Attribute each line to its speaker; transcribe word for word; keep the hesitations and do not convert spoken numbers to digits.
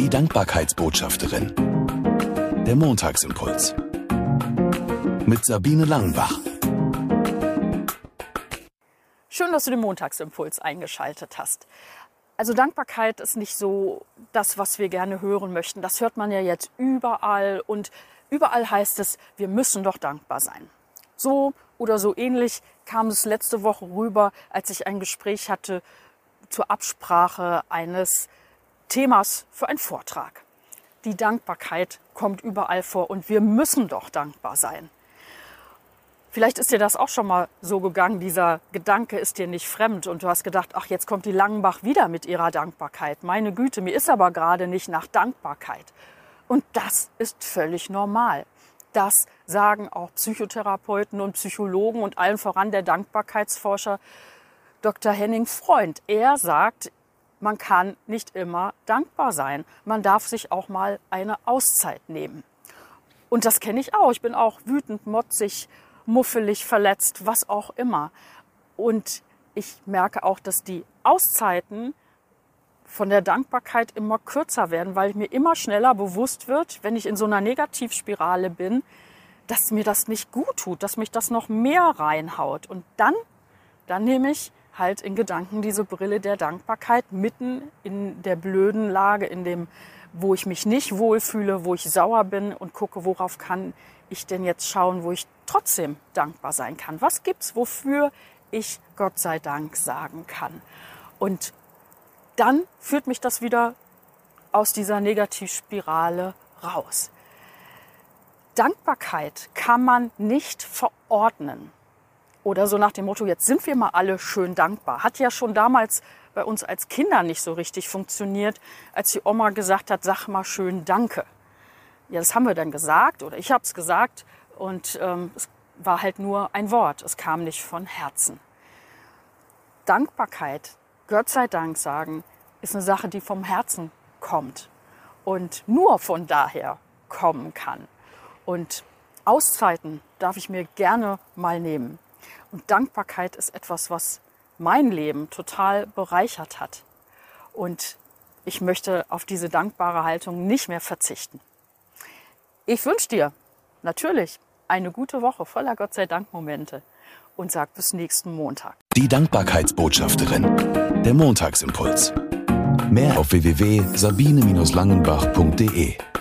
Speaker 1: Die Dankbarkeitsbotschafterin. Der Montagsimpuls. Mit Sabine Langenbach.
Speaker 2: Schön, dass du den Montagsimpuls eingeschaltet hast. Also Dankbarkeit ist nicht so das, was wir gerne hören möchten. Das hört man ja jetzt überall und überall heißt es, wir müssen doch dankbar sein. So oder so ähnlich kam es letzte Woche rüber, als ich ein Gespräch hatte zur Absprache eines Themas für einen Vortrag. Die Dankbarkeit kommt überall vor und wir müssen doch dankbar sein. Vielleicht ist dir das auch schon mal so gegangen, dieser Gedanke ist dir nicht fremd und du hast gedacht, ach, jetzt kommt die Langenbach wieder mit ihrer Dankbarkeit. Meine Güte, mir ist aber gerade nicht nach Dankbarkeit. Und das ist völlig normal. Das sagen auch Psychotherapeuten und Psychologen und allen voran der Dankbarkeitsforscher Doktor Henning Freund. Er sagt, man kann nicht immer dankbar sein. Man darf sich auch mal eine Auszeit nehmen. Und das kenne ich auch. Ich bin auch wütend, motzig, muffelig, verletzt, was auch immer. Und ich merke auch, dass die Auszeiten von der Dankbarkeit immer kürzer werden, weil mir immer schneller bewusst wird, wenn ich in so einer Negativspirale bin, dass mir das nicht gut tut, dass mich das noch mehr reinhaut. Und dann, dann nehme ich halt in Gedanken diese Brille der Dankbarkeit mitten in der blöden Lage, in dem, wo ich mich nicht wohlfühle, wo ich sauer bin und gucke, worauf kann ich denn jetzt schauen, wo ich trotzdem dankbar sein kann. Was gibt's, wofür ich Gott sei Dank sagen kann? Und dann führt mich das wieder aus dieser Negativspirale raus. Dankbarkeit kann man nicht verordnen. Oder so nach dem Motto, jetzt sind wir mal alle schön dankbar. Hat ja schon damals bei uns als Kinder nicht so richtig funktioniert, als die Oma gesagt hat, sag mal schön Danke. Ja, das haben wir dann gesagt oder ich habe es gesagt und ähm, es war halt nur ein Wort. Es kam nicht von Herzen. Dankbarkeit, Gott sei Dank sagen, ist eine Sache, die vom Herzen kommt und nur von daher kommen kann. Und Auszeiten darf ich mir gerne mal nehmen. Und Dankbarkeit ist etwas, was mein Leben total bereichert hat. Und ich möchte auf diese dankbare Haltung nicht mehr verzichten. Ich wünsche dir natürlich eine gute Woche voller Gott sei Dank Momente und sag bis nächsten Montag.
Speaker 1: Die Dankbarkeitsbotschafterin. Der Montagsimpuls. Mehr auf w w w punkt sabine Langenbach punkt de.